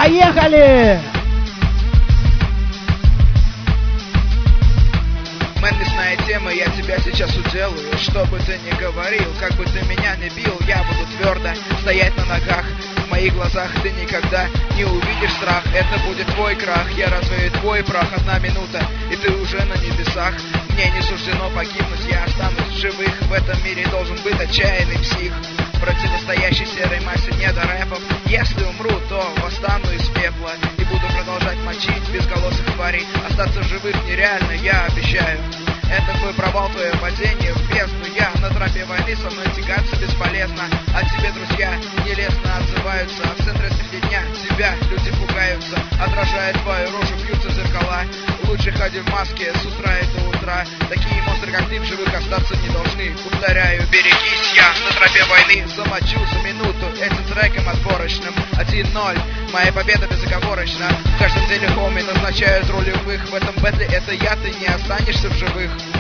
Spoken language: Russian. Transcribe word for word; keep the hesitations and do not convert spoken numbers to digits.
Поехали! Мэн, мясная тема, я тебя сейчас уделаю. Что бы ты ни говорил, как бы ты меня не бил, я буду твердо стоять на ногах. В моих глазах ты никогда не увидишь страх. Это будет твой крах, я развею твой прах. Одна минута, и ты уже на небесах. Мне не суждено погибнуть, я останусь в живых. В этом мире должен быть отчаянный псих, противостоящий серой массе недорэпов. Если умру, то восстану из пепла и буду продолжать мочить безголосых тварей. Остаться в живых нереально, я обещаю. Это твой провал, твое падение в бездну. Я на тропе войны, со мной тягаться бесполезно. А тебе, друзья, нелестно отзываются. В центре среди дня тебя люди пугаются. Отражая твою рожу, бьются зеркала. Лучше ходи в маске с утра и до утра. Такие монстры, как ты, в живых остаться не должны. Повторяю, берегись, я на тропе войны. Замочу за минуту этим треком отборочным. один ноль, моя победа безоговорочна. В каждом деле хоми назначают ролевых. В этом бэтле это я, ты не останешься в живых.